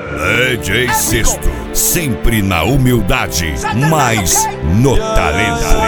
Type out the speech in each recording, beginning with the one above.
DJ Sesto, sempre na humildade, mas no talento.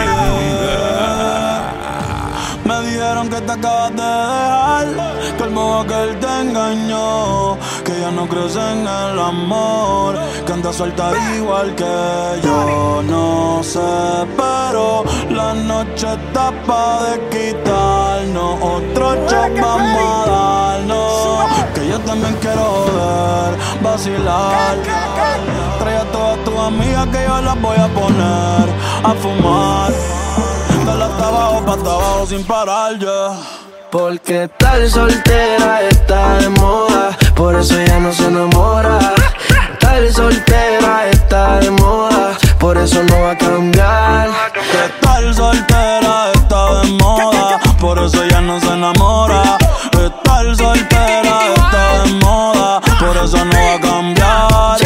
Me dijeron que te acabas de dejar, que el modo que él te engañó, que ya no crees en el amor, que andas suelta igual que yo. No sé, pero la noche está pa' de quitarnos, otro shot vamos a darnos, que yo también quiero joder, vacilar. Trae a todas tus amigas que yo las voy a poner a fumar. Dale hasta abajo, pa' hasta abajo sin parar, yeah. Porque tal soltera está de moda, por eso ella no se enamora. Tal soltera está de moda, por eso no va a cambiar. Que tal soltera está de moda, por eso ella no se enamora. Que tal soltera está de moda, por eso no va a cambiar.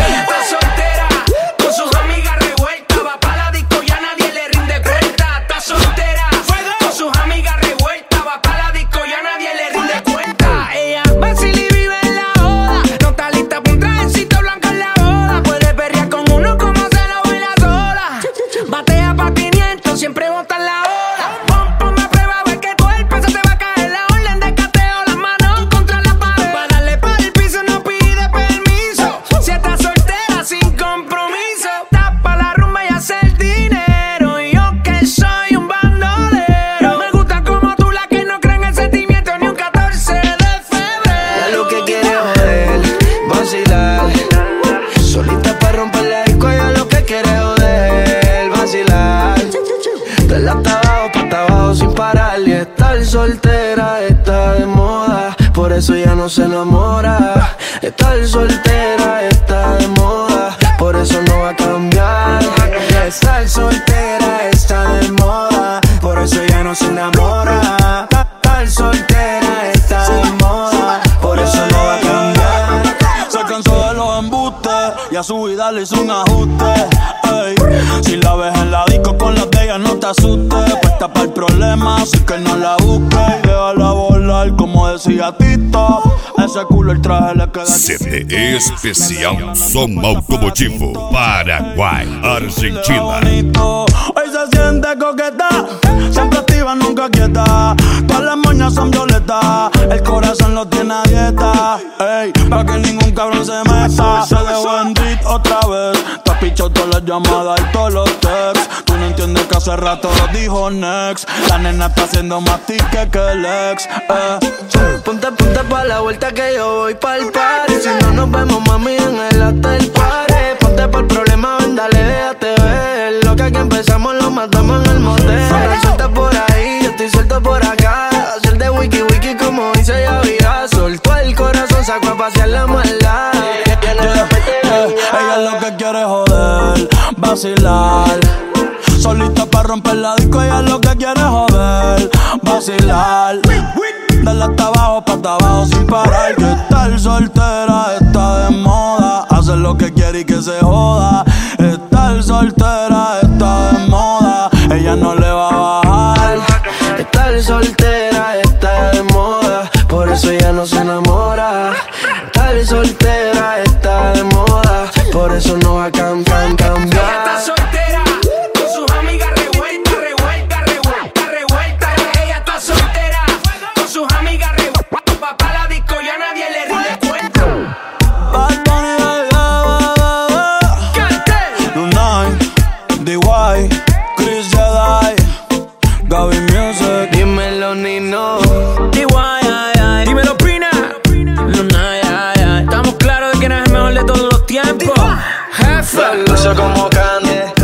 Soltera está de moda, por eso ya no se enamora. Estar soltera está de moda, por eso no va a cambiar. Estar soltera está de moda, por eso ya no se enamora. Estar soltera está de moda, por eso no va a cambiar. Se cansó de los embustes y a su vida le hizo un ajuste. Ey, si la ves en la disco con las de ella no te asustes. Puesta para el problema, así que no la busques. Y déjala volar como decía Tito. Ese culo el traje le queda CD especial Som Automotivo, Paraguay, Argentina. Hoy se siente coqueta, siempre activa, nunca quieta. Todas las moñas son violetas, el corazón lo tiene a dieta. Ey, pa' que ningún cabrón se meta. Se dejó en beat otra vez. Te has pichado todas las llamadas y todos los texts. Tú no entiendes que hace rato lo dijo next. La nena está haciendo más tique que el ex. Ponte pa' la vuelta que yo voy pa'l party. Si no nos vemos, mami, en el hotel party. Ponte pa'l problema, ven, dale, déjate ver. Lo que aquí empezamos lo matamos en el motel. Suelta por ahí, yo estoy suelto por acá. Hacer de wiki wiki como dice Yavira. Soltó el corazón, sacó a pasear la maldad. Ella lo que quiere es joder, vacilar. Solita pa' romper la disco, ella lo que quiere es joder, vacilar. Dale hasta abajo, pa' hasta abajo sin parar. Que estar soltera está de moda, hacer lo que quiere y que se joda. Estar soltera está de moda, ella no le va a bajar. Estar soltera está de moda, por eso ella no se enamora. Estar soltera está de moda, por eso no va a cambiar. Está soltera, con sus amigas revuelta, revuelta, revuelta, revuelta. Ella está soltera, con sus amigas revuelta. Papá la disco ya nadie le rinde cuenta. Bad Bunny, Lunay, DY, Chris Jedi, Gaby Music. Dímelo, Nino. Dímelo, Pina. Lunay, estamos claros de que no es el mejor de todos los tiempos. Jefe. Luce como Candy.